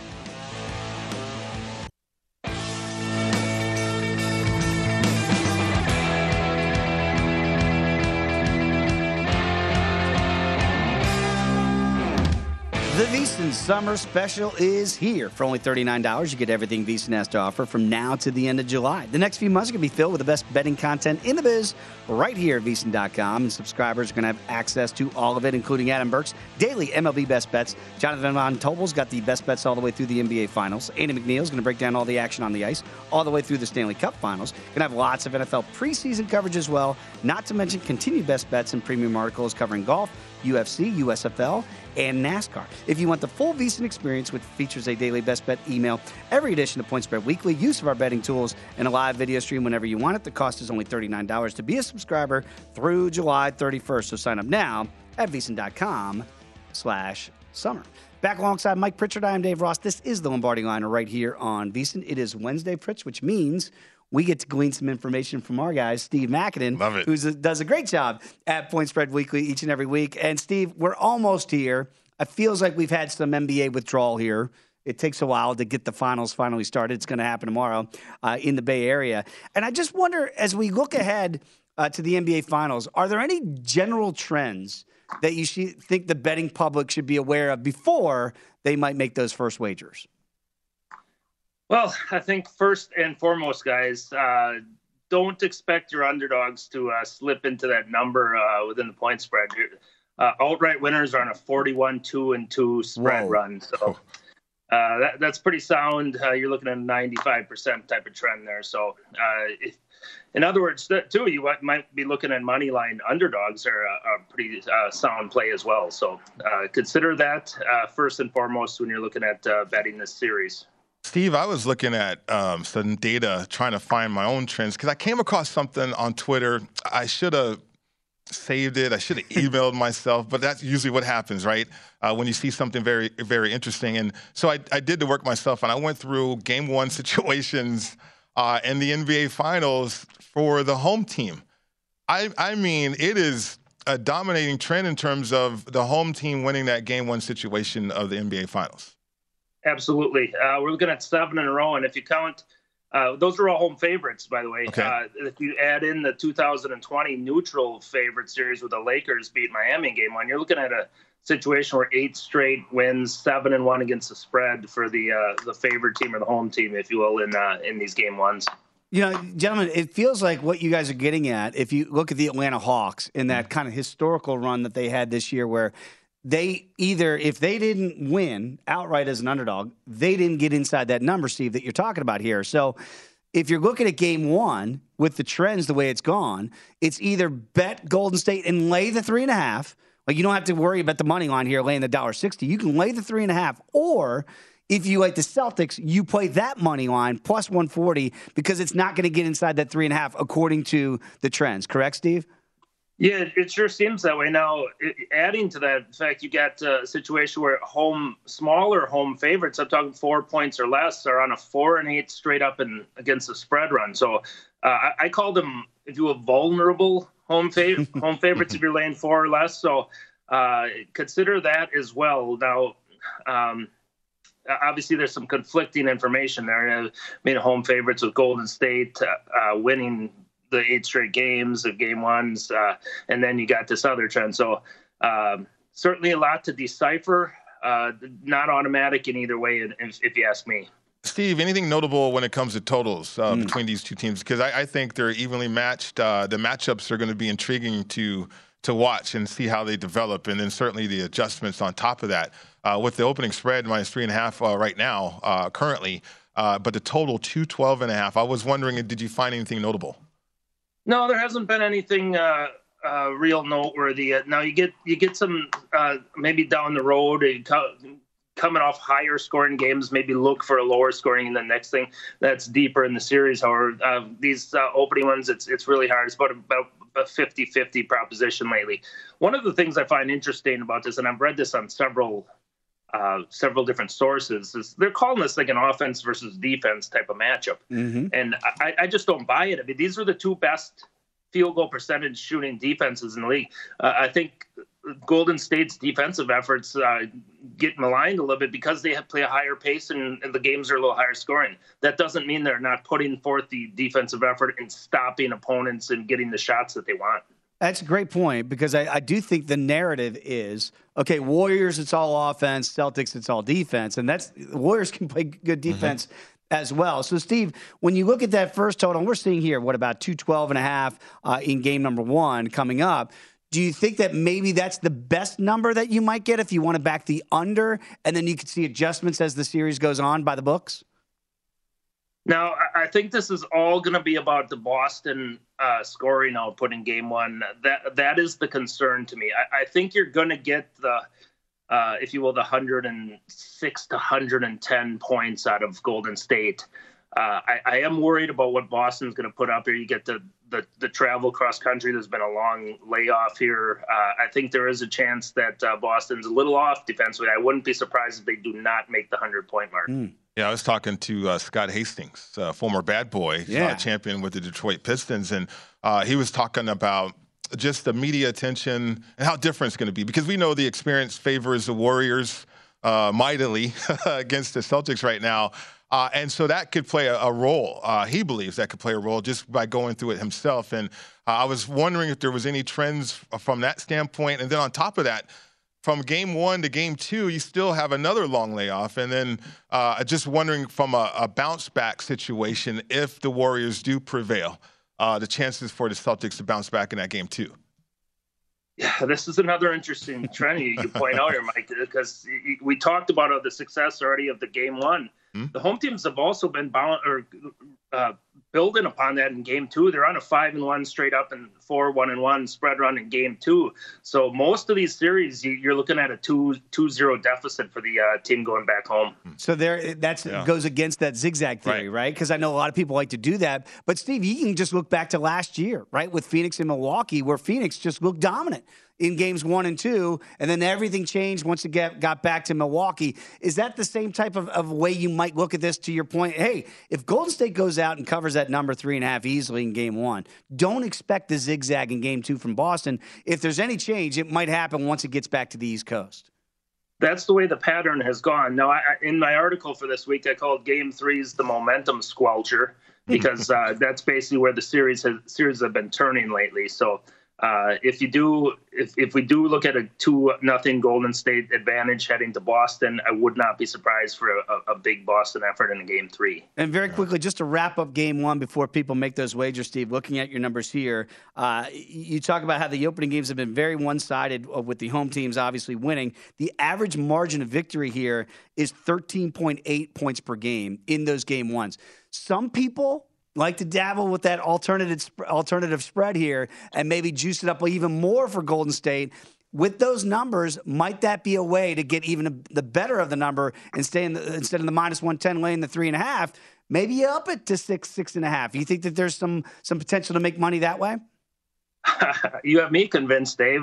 The VSiN Summer Special is here. For only thirty-nine dollars, you get everything VSiN has to offer from now to the end of July. The next few months are going to be filled with the best betting content in the biz right here at V S I N dot com. And subscribers are going to have access to all of it, including Adam Burke's daily M L B best bets. Jonathan Von Tobel's got the best bets all the way through the N B A Finals. Andy McNeil's going to break down all the action on the ice all the way through the Stanley Cup Finals. Going to have lots of N F L preseason coverage as well, not to mention continued best bets and premium articles covering golf, U F C, U S F L, and NASCAR. If you want the full VSiN experience, which features a daily best bet email, every edition of Point Spread Weekly, use of our betting tools, and a live video stream whenever you want it, the cost is only thirty-nine dollars to be a subscriber through July thirty-first. So sign up now at V S I N dot com slash summer. Back alongside Mike Pritchard, I am Dave Ross. This is the Lombardi Line right here on VSiN. It is Wednesday, Pritch, which means we get to glean some information from our guy, Steve Makinen, Love it. who does a great job at Point Spread Weekly each and every week. And, Steve, we're almost here. It feels like we've had some N B A withdrawal here. It takes a while to get the finals finally started. It's going to happen tomorrow uh, in the Bay Area. And I just wonder, as we look ahead uh, to the N B A Finals, are there any general trends that you should think the betting public should be aware of before they might make those first wagers? Well, I think first and foremost, guys, uh, don't expect your underdogs to uh, slip into that number uh, within the point spread. Uh, outright winners are on a forty-one two and two spread Whoa. run. So uh, that, that's pretty sound. Uh, you're looking at a ninety-five percent type of trend there. So uh, if, in other words, that, too, you might be looking at money line underdogs are a, a pretty uh, sound play as well. So uh, consider that uh, first and foremost when you're looking at uh, betting this series. Steve, I was looking at um, some data trying to find my own trends because I came across something on Twitter. I should have saved it. I should have emailed myself, but that's usually what happens, right? Uh, when you see something very, very interesting. And so I, I did the work myself, and I went through game one situations uh, in the N B A Finals for the home team. I, I mean, it is a dominating trend in terms of the home team winning that game one situation of the N B A Finals. Absolutely. Uh, we're looking at seven in a row, and if you count, uh, those are all home favorites, by the way. Okay. Uh, if you add in the two thousand twenty neutral favorite series with the Lakers beat Miami in game one, you're looking at a situation where eight straight wins, seven and one against the spread for the uh, the favored team or the home team, if you will, in uh, in these game ones. You know, gentlemen, it feels like what you guys are getting at, if you look at the Atlanta Hawks in that kind of historical run that they had this year where they either, if they didn't win outright as an underdog, they didn't get inside that number, Steve, that you're talking about here. So if you're looking at game one with the trends the way it's gone, it's either bet Golden State and lay the three and a half. Like you don't have to worry about the money line here laying the one dollar sixty. You can lay the three and a half. Or if you like the Celtics, you play that money line plus one forty because it's not going to get inside that three and a half according to the trends. Correct, Steve? Yeah, it sure seems that way. Now, it, adding to that fact, you got a situation where home, smaller home favorites, I'm talking four points or less, are on a four and eight straight up and against the spread run. So uh, I, I called them if you have vulnerable home fav- home favorites if you're laying four or less. So uh, consider that as well. Now, um, obviously, there's some conflicting information there. I mean, home favorites with Golden State uh, winning the eight straight games of game ones, uh, and then you got this other trend. So um, certainly a lot to decipher. Uh, not automatic in either way, if, if you ask me. Steve, anything notable when it comes to totals uh, Mm. between these two teams? Because I, I think they're evenly matched. Uh, the matchups are going to be intriguing to to watch and see how they develop, and then certainly the adjustments on top of that. Uh, with the opening spread minus three and a half uh, right now, uh, currently, uh, but the total two twelve and a half. I was wondering, did you find anything notable? No, there hasn't been anything uh, uh, real noteworthy. Now you get you get some uh, maybe down the road. You co- coming off higher scoring games, maybe look for a lower scoring in the next thing that's deeper in the series. However, uh, these uh, opening ones, it's it's really hard. It's about, about a fifty-fifty proposition lately. One of the things I find interesting about this, and I've read this on several uh, several different sources, is they're calling this like an offense versus defense type of matchup. Mm-hmm. And I, I just don't buy it. I mean, these are the two best field goal percentage shooting defenses in the league. Uh, I think Golden State's defensive efforts uh, get maligned a little bit because they have play a higher pace and, and the games are a little higher scoring. That doesn't mean they're not putting forth the defensive effort and stopping opponents and getting the shots that they want. That's a great point, because I, I do think the narrative is, okay, Warriors, it's all offense, Celtics, it's all defense. And that's Warriors can play good defense mm-hmm. as well. So, Steve, when you look at that first total, we're seeing here, what, about two twelve and a half uh, in game number one coming up. Do you think that maybe that's the best number that you might get if you want to back the under, and then you could see adjustments as the series goes on by the books? Now, I think this is all going to be about the Boston uh, scoring output in game one. That That is the concern to me. I, I think you're going to get the, uh, if you will, the one hundred six to one hundred ten points out of Golden State. Uh, I, I am worried about what Boston's going to put up here. You get the, the, the travel cross country. There's been a long layoff here. Uh, I think there is a chance that uh, Boston's a little off defensively. I wouldn't be surprised if they do not make the hundred-point mark. Mm. Yeah, I was talking to uh, Scott Hastings, uh, former bad boy, yeah. uh, champion with the Detroit Pistons, and uh, he was talking about just the media attention and how different it's going to be, because we know the experience favors the Warriors uh, mightily against the Celtics right now. Uh, and so that could play a, a role. Uh, he believes that could play a role just by going through it himself. And uh, I was wondering if there was any trends from that standpoint. And then on top of that, from game one to game two, you still have another long layoff. And then uh, just wondering from a, a bounce back situation, if the Warriors do prevail, uh, the chances for the Celtics to bounce back in that game two. Yeah, this is another interesting trend you, you point out here, Mike, because we talked about uh, the success already of the game one. Hmm? The home teams have also been bound or uh, building upon that in game two. They're on a five and one straight up and four one and one spread run in game two. So most of these series, you, you're looking at a two two zero deficit for the uh, team going back home. So there, that's yeah. goes against that zigzag theory, right? Because right? I know a lot of people like to do that. But Steve, you can just look back to last year, right, with Phoenix and Milwaukee, where Phoenix just looked dominant in games one and two, and then everything changed once it get, got back to Milwaukee. Is that the same type of, of way you might look at this, to your point? Hey, if Golden State goes out and covers that number three and a half easily in game one, don't expect the zigzag in game two from Boston. If there's any change, it might happen once it gets back to the East Coast. That's the way the pattern has gone. Now, I, in my article for this week, I called game threes the momentum squelcher, because uh, that's basically where the series has, series have been turning lately. So, Uh, if you do, if, if we do look at a two nothing Golden State advantage heading to Boston, I would not be surprised for a, a big Boston effort in a game three. And very quickly, just to wrap up game one before people make those wagers, Steve, looking at your numbers here, uh, you talk about how the opening games have been very one-sided with the home teams obviously winning. The average margin of victory here is thirteen point eight points per game in those game ones. Some people like to dabble with that alternative alternative spread here and maybe juice it up even more for Golden State. With those numbers, might that be a way to get even a, the better of the number and stay in the, instead of the minus one ten laying the three and a half, maybe you up it to six, six and a half? You think that there's some some potential to make money that way? You have me convinced, Dave.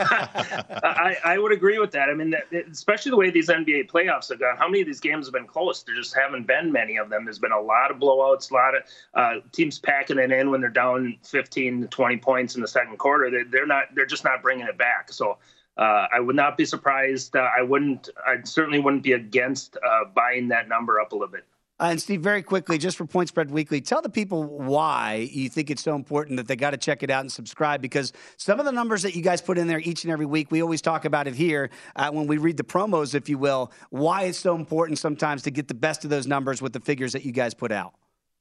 I, I would agree with that. I mean, especially the way these N B A playoffs have gone. How many of these games have been close? There just haven't been many of them. There's been a lot of blowouts, a lot of uh, teams packing it in when they're down fifteen to twenty points in the second quarter. They, they're not. They're just not bringing it back. So uh, I would not be surprised. Uh, I wouldn't. I certainly wouldn't be against uh, buying that number up a little bit. Uh, and Steve, very quickly, just for Point Spread Weekly, tell the people why you think it's so important that they got to check it out and subscribe, because some of the numbers that you guys put in there each and every week, we always talk about it here uh, when we read the promos, if you will, why it's so important sometimes to get the best of those numbers with the figures that you guys put out.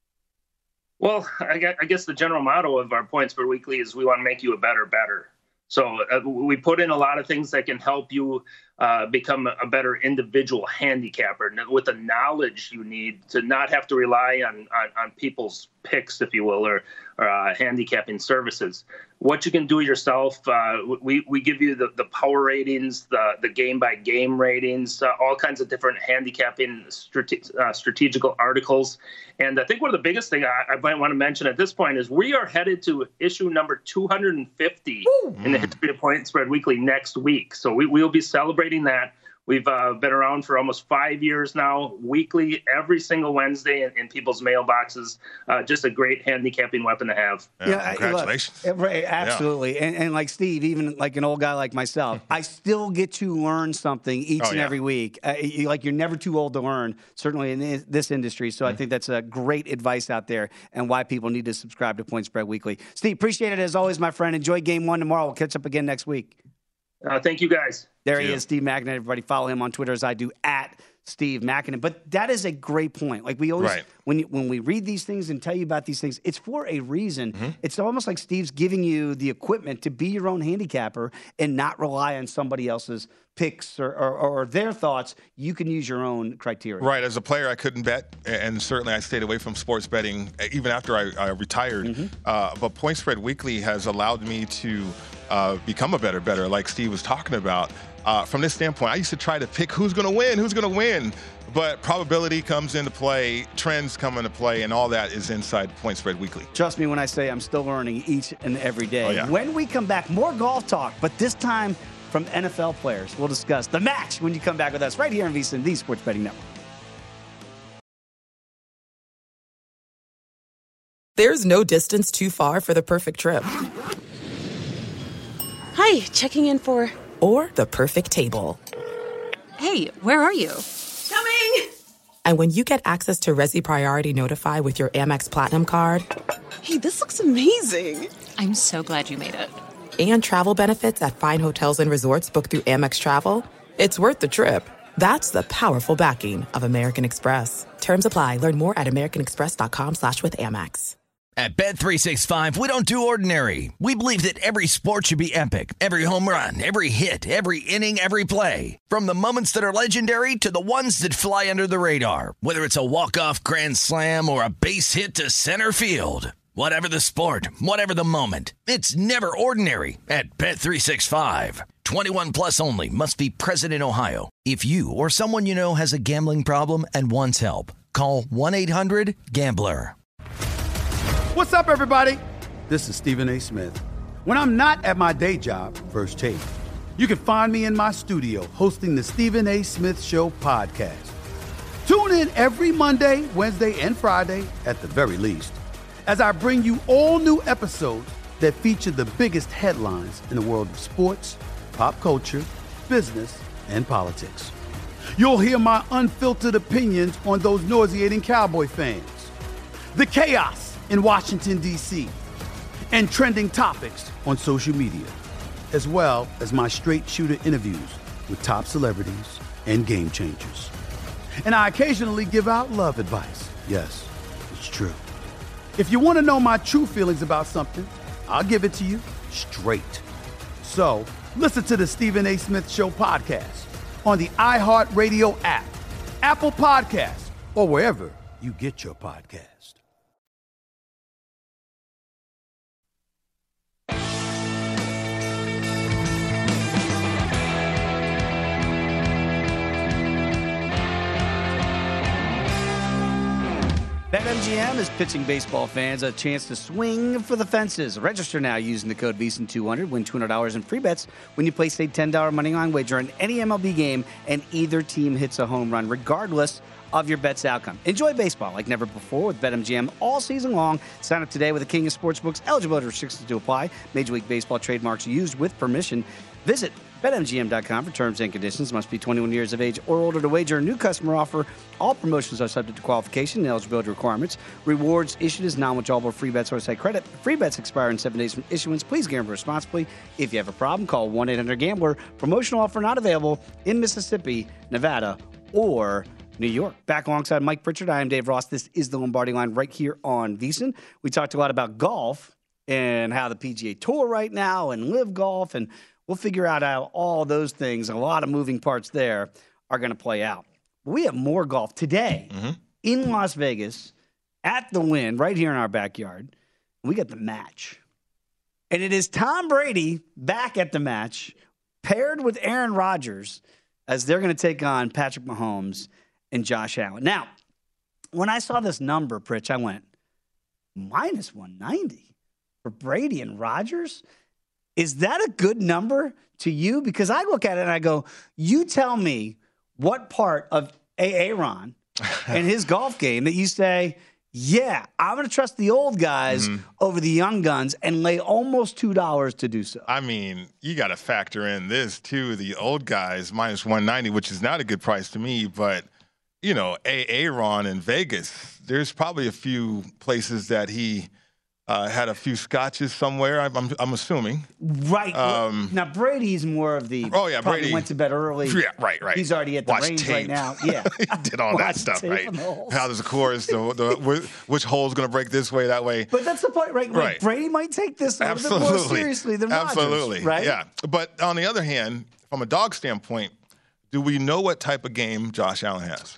Well, I guess the general motto of our Point Spread Weekly is we want to make you a better better. So uh, we put in a lot of things that can help you uh, become a better individual handicapper with the knowledge you need to not have to rely on, on, on people's picks, if you will, or, or uh, handicapping services. What you can do yourself, uh, we, we give you the, the power ratings, the, the game-by-game ratings, uh, all kinds of different handicapping strate- uh, strategical articles. And I think one of the biggest things I, I might want to mention at this point is we are headed to issue number two hundred fifty Ooh. in the history of Point Spread Weekly next week. So we will be celebrating that. We've uh, been around for almost five years now, weekly, every single Wednesday in, in people's mailboxes. Uh, just a great handicapping weapon to have. Yeah, yeah, congratulations. Look, right, absolutely. Yeah. And, and like Steve, even like an old guy like myself, I still get to learn something each oh, and yeah. every week. Uh, you, like you're never too old to learn, certainly in this industry. So mm-hmm. I think that's a great advice out there and why people need to subscribe to Point Spread Weekly. Steve, appreciate it as always, my friend. Enjoy game one tomorrow. We'll catch up again next week. Uh, thank you, guys. There he is, Steve Makinen. Everybody follow him on Twitter as I do, at Steve Makinen. But that is a great point. Like we always, right. when you, when we read these things and tell you about these things, it's for a reason. Mm-hmm. It's almost like Steve's giving you the equipment to be your own handicapper and not rely on somebody else's picks or, or, or their thoughts. You can use your own criteria. Right. As a player, I couldn't bet, and certainly I stayed away from sports betting even after I, I retired. Mm-hmm. Uh, but Point Spread Weekly has allowed me to uh, become a better better, like Steve was talking about. Uh, from this standpoint, I used to try to pick who's going to win, who's going to win. But probability comes into play, trends come into play, and all that is inside Point Spread Weekly. Trust me when I say I'm still learning each and every day. Oh, yeah. When we come back, more golf talk, but this time from N F L players. We'll discuss the match when you come back with us right here on VSiN, the Sports Betting Network. There's no distance too far for the perfect trip. Hi, checking in for... Or the perfect table. Hey, where are you? Coming! And when you get access to Resi Priority Notify with your Amex Platinum card... Hey, this looks amazing. I'm so glad you made it. And travel benefits at fine hotels and resorts booked through Amex Travel, it's worth the trip. That's the powerful backing of American Express. Terms apply. Learn more at americanexpress.com slash with Amex. At Bet three sixty-five, we don't do ordinary. We believe that every sport should be epic. Every home run, every hit, every inning, every play. From the moments that are legendary to the ones that fly under the radar. Whether it's a walk-off grand slam or a base hit to center field. Whatever the sport, whatever the moment, it's never ordinary at Bet three sixty-five. twenty-one plus only. Must be present in Ohio. If you or someone you know has a gambling problem and wants help, call one eight hundred gambler. What's up, everybody? This is Stephen A. Smith. When I'm not at my day job, First Take, you can find me in my studio hosting the Stephen A. Smith Show podcast. Tune in every Monday, Wednesday, and Friday, at the very least, as I bring you all new episodes that feature the biggest headlines in the world of sports, pop culture, business, and politics. You'll hear my unfiltered opinions on those nauseating Cowboy fans, the chaos in Washington, D C, and trending topics on social media, as well as my straight shooter interviews with top celebrities and game changers. And I occasionally give out love advice. Yes, it's true. If you want to know my true feelings about something, I'll give it to you straight. So listen to the Stephen A. Smith Show podcast on the iHeartRadio app, Apple Podcasts, or wherever you get your podcast. BetMGM is pitching baseball fans a chance to swing for the fences. Register now using the code V S I N two hundred. Win two hundred dollars in free bets when you place a ten dollars money line wager on any M L B game and either team hits a home run, regardless of your bet's outcome. Enjoy baseball like never before with BetMGM all season long. Sign up today with the king of sportsbooks. Eligibility restrictions to apply. Major League Baseball trademarks used with permission. Visit Bet M G M dot com for terms and conditions. Must be twenty-one years of age or older to wager. New customer offer. All promotions are subject to qualification and eligibility requirements. Rewards issued as non-withdrawable free bets or site credit. Free bets expire in seven days from issuance. Please gamble responsibly. If you have a problem, call one eight hundred gambler. Promotional offer not available in Mississippi, Nevada, or New York. Back alongside Mike Pritchard, I am Dave Ross. This is the Lombardi Line right here on VSiN. We talked a lot about golf and how the P G A Tour right now and Live Golf, and we'll figure out how all those things, a lot of moving parts there, are going to play out. But we have more golf today mm-hmm. in Las Vegas at the Wynn right here in our backyard. We got the match. And it is Tom Brady back at the match, paired with Aaron Rodgers, as they're going to take on Patrick Mahomes and Josh Allen. Now, when I saw this number, Pritch, I went, minus one ninety for Brady and Rodgers? Is that a good number to you? Because I look at it and I go, you tell me what part of Aaron and his golf game that you say, yeah, I'm going to trust the old guys mm-hmm. over the young guns and lay almost two dollars to do so. I mean, you got to factor in this, too, the old guys, minus one ninety, which is not a good price to me, but you know, Aaron in Vegas, there's probably a few places that he uh, had a few scotches somewhere, I'm, I'm, I'm assuming. Right. Um, now, Brady's more of the, oh, yeah, Brady went to bed early. Yeah, right, right. He's already at the Watch range tape. right now. Yeah. He did all that stuff, right? How does the course, the, the, which hole's going to break this way, that way. But that's the point, right? Right. Brady might take this a little Absolutely. bit more seriously than Rodgers. Absolutely. Right? Yeah. But on the other hand, from a dog standpoint, do we know what type of game Josh Allen has?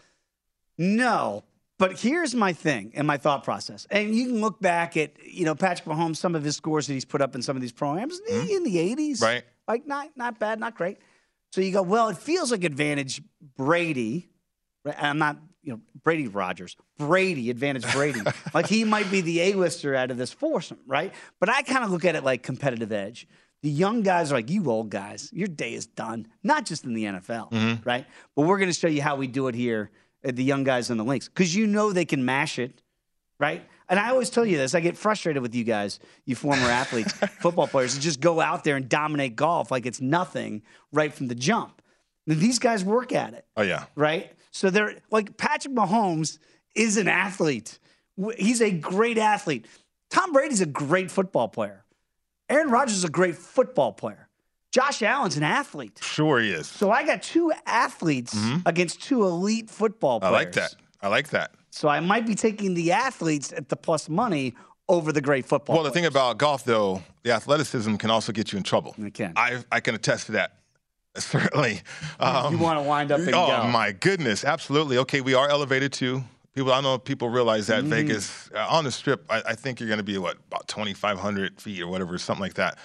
No, but here's my thing and my thought process. And you can look back at, you know, Patrick Mahomes, some of his scores that he's put up in some of these programs mm-hmm. in the eighties. Right. Like, not not bad, not great. So you go, well, it feels like advantage Brady. I'm not, you know, Brady Rodgers. Brady, advantage Brady. Like, he might be the A-lister out of this foursome, right? But I kind of look at it like competitive edge. The young guys are like, you old guys, your day is done. Not just in the N F L, mm-hmm. right? But we're going to show you how we do it here. The young guys on the links, because you know they can mash it, right? And I always tell you this. I get frustrated with you guys, you former athletes, football players, who just go out there and dominate golf like it's nothing right from the jump. And these guys work at it. Oh, yeah. Right? So they're like, Patrick Mahomes is an athlete. He's a great athlete. Tom Brady's a great football player. Aaron Rodgers is a great football player. Josh Allen's an athlete. Sure he is. So I got two athletes mm-hmm. against two elite football players. I like that. I like that. So I might be taking the athletes at the plus money over the great football Well, the players. thing about golf, though, the athleticism can also get you in trouble. It can. I, I can attest to that, certainly. Um, you want to wind up and oh, go. Oh, my goodness. Absolutely. Okay, we are elevated, too. People, I know people realize that mm. Vegas, uh, on the Strip, I, I think you're going to be, what, about twenty-five hundred feet or whatever, something like that.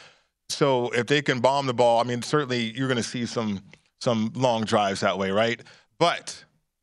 So if they can bomb the ball, I mean, certainly you're going to see some some long drives that way, right? But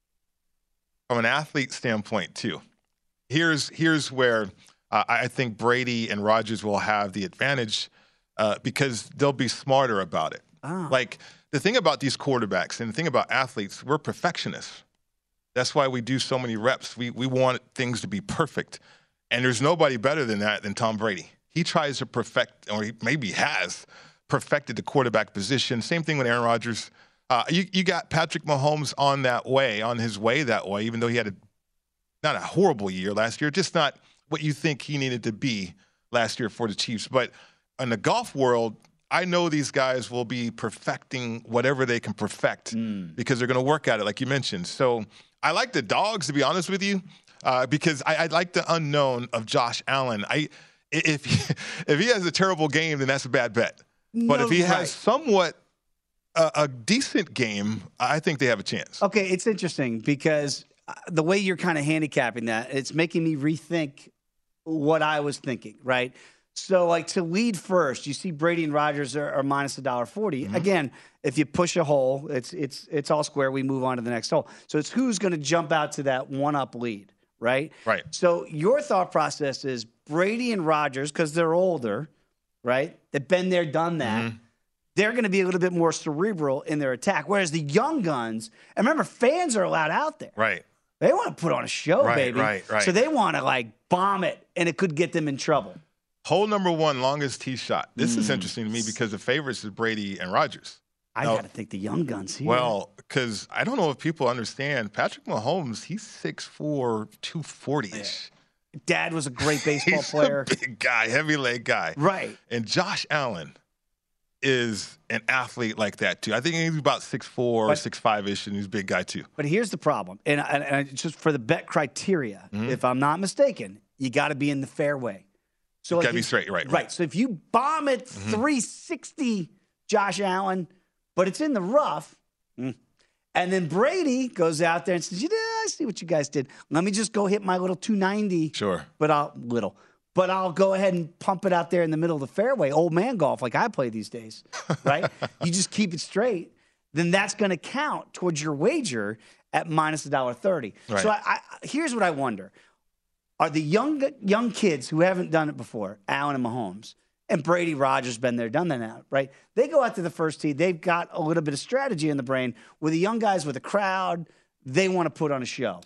from an athlete standpoint, too, here's here's where uh, I think Brady and Rodgers will have the advantage uh, because they'll be smarter about it. Oh. Like, the thing about these quarterbacks and the thing about athletes, we're perfectionists. That's why we do so many reps. We we want things to be perfect. And there's nobody better than that than Tom Brady. He tries to perfect, or he maybe has perfected the quarterback position. Same thing with Aaron Rodgers. Uh, you, you got Patrick Mahomes on that way, on his way that way, even though he had a not a horrible year last year, just not what you think he needed to be last year for the Chiefs. But in the golf world, I know these guys will be perfecting whatever they can perfect mm. because they're going to work at it, like you mentioned. So I like the dogs, to be honest with you, uh, because I, I like the unknown of Josh Allen. I If he, if he has a terrible game, then that's a bad bet. But no, if he right. has somewhat uh, a decent game, I think they have a chance. Okay, it's interesting because the way you're kind of handicapping that, it's making me rethink what I was thinking, right? So, like, to lead first, you see Brady and Rodgers are, are minus one dollar forty. Mm-hmm. Again, if you push a hole, it's it's it's all square. We move on to the next hole. So it's who's going to jump out to that one-up lead, right? Right. So your thought process is Brady and Rodgers, because they're older, right? They've been there, done that. Mm-hmm. They're going to be a little bit more cerebral in their attack. Whereas the young guns, and remember, fans are allowed out there. Right. They want to put on a show, right, baby. Right, right. So they want to, like, bomb it, and it could get them in trouble. Hole number one, longest tee shot. This mm. is interesting to me because the favorites is Brady and Rodgers. I got to think the young guns here. Well, because I don't know if people understand, Patrick Mahomes, he's six four, two forty-ish. Yeah. Dad was a great baseball he's player. A big guy, heavy leg guy. Right. And Josh Allen is an athlete like that, too. I think he's about six four, six five-ish, and he's a big guy, too. But here's the problem. And, and, and just for the bet criteria, mm-hmm. if I'm not mistaken, you got to be in the fairway. So you got to be straight, right, right. Right. So if you bomb it mm-hmm. three sixty, Josh Allen, but it's in the rough, mm. and then Brady goes out there and says, yeah, I see what you guys did. Let me just go hit my little two ninety. Sure. But I'll, little. But I'll go ahead and pump it out there in the middle of the fairway, old man golf like I play these days, right? You just keep it straight. Then that's going to count towards your wager at minus one dollar thirty. Right. So I, I, here's what I wonder. Are the young young kids who haven't done it before, Allen and Mahomes, and Brady, Rodgers, been there, done that now, right? They go out to the first tee. They've got a little bit of strategy in the brain. With the young guys with a crowd, they want to put on a show.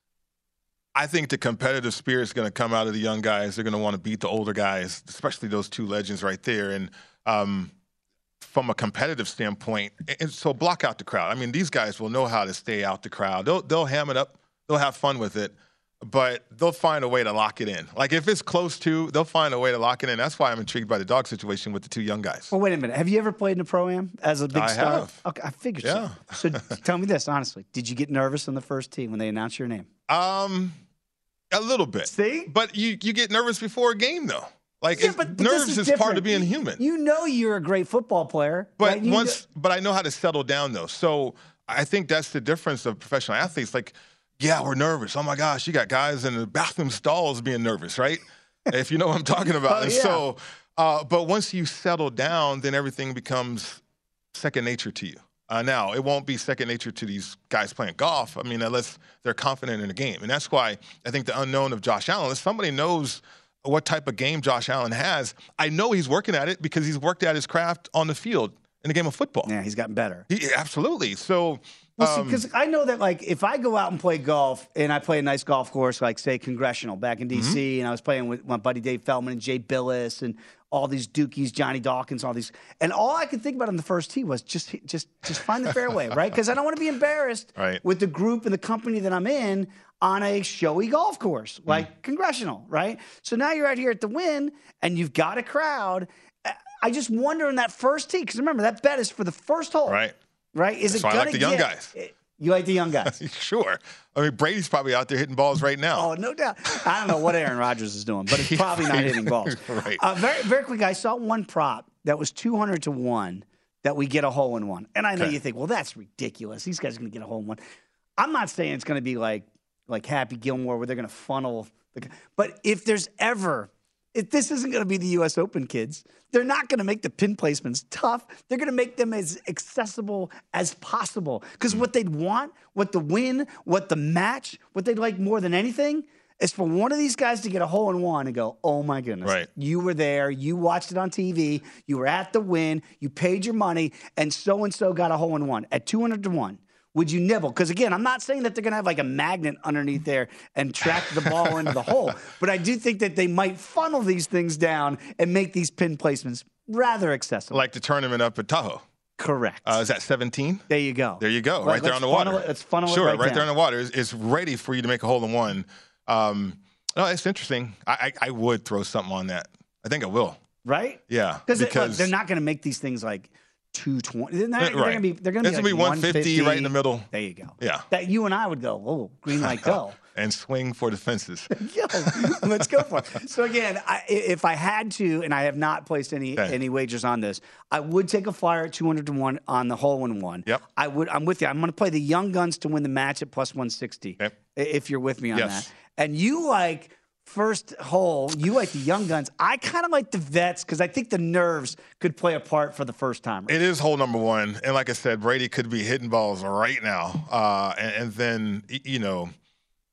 I think the competitive spirit is going to come out of the young guys. They're going to want to beat the older guys, especially those two legends right there. And um, from a competitive standpoint, and so block out the crowd. I mean, these guys will know how to stay out the crowd. They'll, they'll ham it up. They'll have fun with it. But they'll find a way to lock it in. Like, if it's close to, they'll find a way to lock it in. That's why I'm intrigued by the dog situation with the two young guys. Well, wait a minute. Have you ever played in a Pro-Am as a big I star? have. Okay, I figured yeah. so. So tell me this, honestly. Did you get nervous on the first tee when they announced your name? Um, a little bit. See? But you, you get nervous before a game, though. Like, yeah, but, but nerves is, is part of being you, human. You know you're a great football player. But right? once, know- but I know how to settle down, though. So I think that's the difference of professional athletes. Like, yeah, we're nervous. Oh, my gosh, you got guys in the bathroom stalls being nervous, right? If you know what I'm talking about. Oh, and yeah. so, uh, but once you settle down, then everything becomes second nature to you. Uh, now, it won't be second nature to these guys playing golf. I mean, unless they're confident in the game. And that's why I think the unknown of Josh Allen, if somebody knows what type of game Josh Allen has, I know he's working at it because he's worked at his craft on the field in the game of football. Yeah, he's gotten better. He, absolutely. So, Well, see, because I know that, like, if I go out and play golf and I play a nice golf course, like, say, Congressional back in D C, mm-hmm. and I was playing with my buddy Dave Feldman and Jay Billis and all these Dookies, Johnny Dawkins, all these, and all I could think about on the first tee was just, just, just find the fairway, right? Because I don't want to be embarrassed right. with the group and the company that I'm in on a showy golf course like mm. Congressional, right? So now you're out here at the Wynn and you've got a crowd. I just wonder in that first tee, because remember that bet is for the first hole, right? Right? Is That's it why gonna I like the young get, guys. You like the young guys? Sure. I mean, Brady's probably out there hitting balls right now. Oh, no doubt. I don't know what Aaron Rodgers is doing, but it's probably not hitting balls. Right. Uh, very, very quick, I saw one prop that was two hundred to one that we get a hole in one. And I know okay. you think, well, that's ridiculous. These guys are going to get a hole in one. I'm not saying it's going to be like like Happy Gilmore where they're going to funnel. The, but if there's ever if this isn't going to be the U S Open, kids, they're not going to make the pin placements tough. They're going to make them as accessible as possible. Because what they'd want, what the win, what the match, what they'd like more than anything is for one of these guys to get a hole in one and go, oh, my goodness. Right. You were there. You watched it on T V. You were at the win. You paid your money, and so-and-so got a hole in one at two hundred to one. Would you nibble? Because, again, I'm not saying that they're going to have like a magnet underneath there and track the ball into the hole. But I do think that they might funnel these things down and make these pin placements rather accessible. Like the tournament up at Tahoe. Correct. Uh, is that seventeen? There you go. There you go. Let, right there on the funnel water. It, let's funnel sure, it right, right there down. on the water. It's, it's ready for you to make a hole in one. Um, no, it's interesting. I, I, I would throw something on that. I think I will. Right? Yeah. Because because they're not going to make these things like two twenty. They're, not, right. they're going to be. They're going to be, like be one fifty right in the middle. There you go. Yeah. That you and I would go. Oh, green light, go. And swing for the fences. Yo, let's go for it. So again, I, if I had to, and I have not placed any okay. any wagers on this, I would take a flyer at two hundred to one on the hole in one. Yep. I would. I'm with you. I'm going to play the young guns to win the match at plus one sixty. Yep. If you're with me on yes. that. And you like first hole. You like the young guns. I kind of like the vets because I think the nerves could play a part for the first time. It is hole number one, and like I said, Brady could be hitting balls right now, uh, and, and then you know.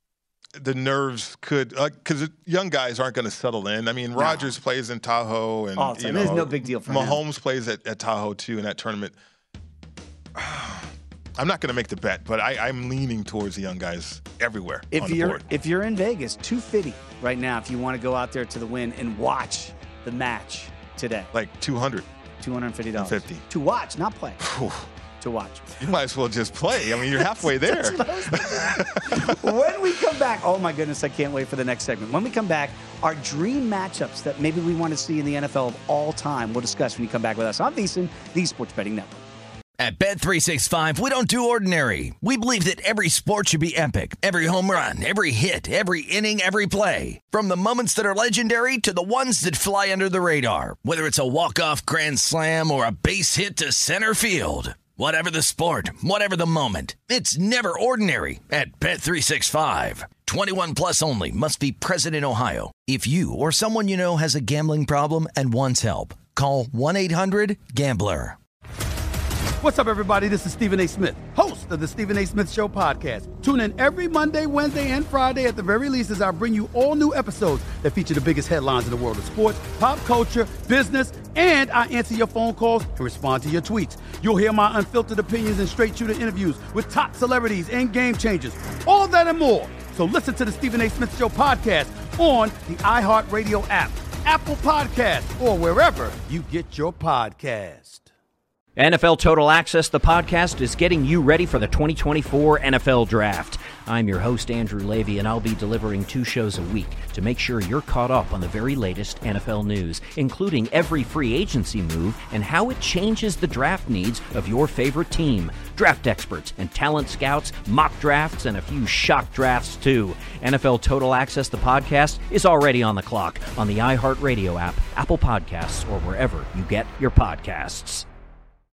the nerves could, because uh, young guys aren't going to settle in. I mean, no. Rodgers plays in Tahoe, and oh, you know, there's no big deal for Mahomes him. plays at, at Tahoe too in that tournament. I'm not going to make the bet, but I, I'm leaning towards the young guys everywhere. If on the you're board. if you're in Vegas, two fifty right now. If you want to go out there to the win and watch the match today, like two hundred, two hundred fifty dollars, fifty to watch, not play. To watch. You might as well just play. I mean, you're halfway there. When we come back, oh my goodness, I can't wait for the next segment. When we come back, our dream matchups that maybe we want to see in the N F L of all time, we'll discuss when you come back with us on VSiN, the Sports Betting Network. At Bet three sixty-five, we don't do ordinary. We believe that every sport should be epic. Every home run, every hit, every inning, every play. From the moments that are legendary to the ones that fly under the radar. Whether it's a walk-off grand slam or a base hit to center field. Whatever the sport, whatever the moment, it's never ordinary at Bet three sixty-five. twenty-one plus only. Must be present in Ohio. If you or someone you know has a gambling problem and wants help, call one eight hundred gambler. What's up, everybody? This is Stephen A. Smith, host of the Stephen A. Smith Show podcast. Tune in every Monday, Wednesday, and Friday at the very least as I bring you all new episodes that feature the biggest headlines in the world of sports, pop culture, business, and I answer your phone calls and respond to your tweets. You'll hear my unfiltered opinions and straight-shooter interviews with top celebrities and game changers. All that and more. So listen to the Stephen A. Smith Show podcast on the iHeartRadio app, Apple Podcasts, or wherever you get your podcast. N F L Total Access, the podcast, is getting you ready for the twenty twenty-four N F L Draft. I'm your host, Andrew Levy, and I'll be delivering two shows a week to make sure you're caught up on the very latest N F L news, including every free agency move and how it changes the draft needs of your favorite team. Draft experts and talent scouts, mock drafts, and a few shock drafts, too. N F L Total Access, the podcast, is already on the clock on the iHeartRadio app, Apple Podcasts, or wherever you get your podcasts.